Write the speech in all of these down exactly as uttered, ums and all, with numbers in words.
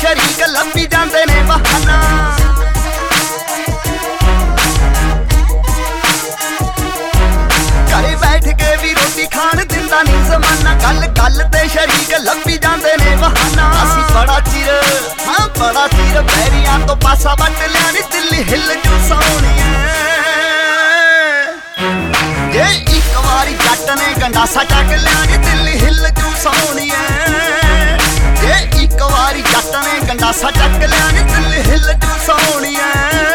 शरीक लभी जाते ने बहाना। घरे बैठ के भी रोटी खान दिंदा नहीं जमाना, गल गल ते शरीक लभी जाते ने बहाना। असी बड़ा चिर हाँ बड़ा चिर बैरियां तो पासा वट लिया नी, दिल्ली हिल जू सोहणिए। जे एक वारी जट ने गंडासा चक लिया नी, दिल्ली हिल जू सोहणिए। जे एक वारी जट ने गंडासा चक लिया नी, दिल्ली हिल जू सोहणिए।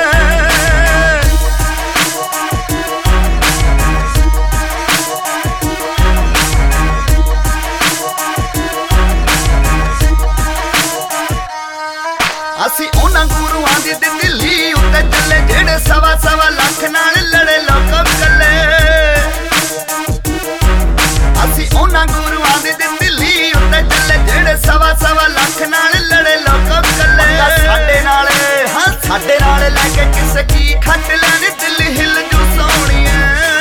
असी उन्हां गुरुआं दी दिल्ली उत्ते चले, जेड़े सवा सवा लख नाल लड़े लोक कल्ले। असी उन्हां गुरुआं दी दिल्ली उत्ते चले, जेड़े सवा सवा लख नाल लड़े लोक कल्ले। साडे नाल हां साडे नाल लैके किस की खट लैनी, दिल्ली हिल जू सोहणिए।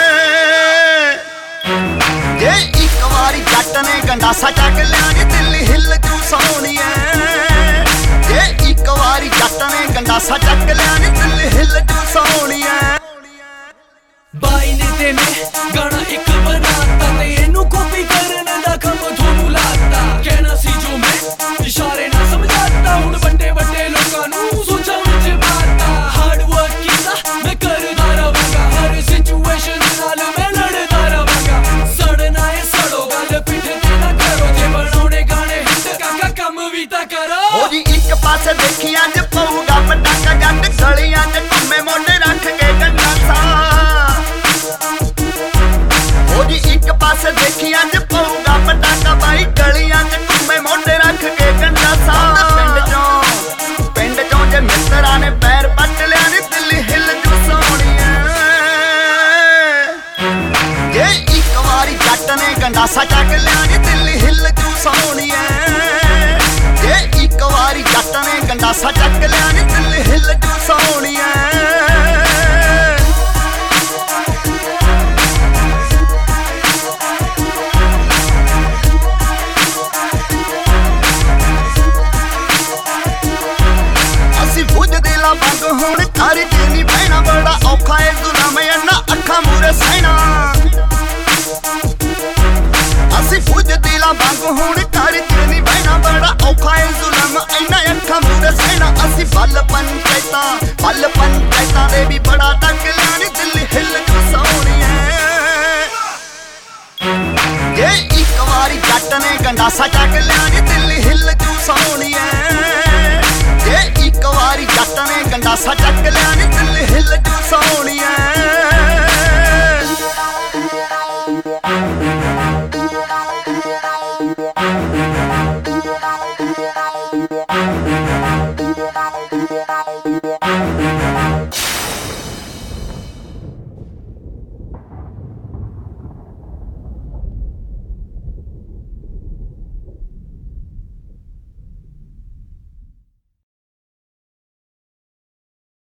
जे एक वारी जट ने गंडासा चक लिया नी, दिल्ली हिल जू सोहणिए। जे एक वारी जट ने गंडासा चक लिया नी, दिल्ली हिल जू सोहणिए। बाई ने ते मैं गाना एक बनाता, ते इनू कॉपी करने दा कम थोनू लाता। कहना सी जो मैं इशारे ना समझाता, हुण बड़े बड़े लोकां नू सोचा विच पाता। हार्ड वर्क कीता मैं करदा रवांगा, हर सिचुएशन नाल मैं लड़दा रवांगा। सड़ना है सड़ो, गल पिठ ते ना करो, जे बनाउणे गाने हिट काका कम भी तां करो। ओ जी एक पासे देखी अज पऊगा पटाका, जट गलियां च घुम्मे मोढे रख के गंडासा। ओ जी एक पासे देखी अज पऊगा पटाका, बाई गलियां च घुम्मे मोढे रख के गंडासा। पिंड चों पिंड चों जे मित्तरां ने पैर पट लिया नी, दिल्ली हिल जू सोहणिए। जे एक वारी जट ने गंडासा चक लिया नी, दिल्ली हिल जू सोहणिए। जे एक वारी जट ने गंडासा चक लिया नी, दिल्ली हिल जू सोहणिए। असी बुझ दिला बंग हुण घर च नहीं बहना, बड़ा औखा है जुलम अन्ना अखा मूरे सहना। असी बुझ दिला बंग हुण घर च नहीं बहना, बड़ा औखा है जुलम अन्ना अखा मूरे सहना। असी बल पंचायतां बल पंचायतां दे भी बड़ा तक लिया नी, दिल्ली हिल जू सोहणिए। जे एक वारी जट ने गंडासा चक लिया नी, दिल्ली हिल जू सोहणिए। जे एक वारी जट ने गंडासा चक लिया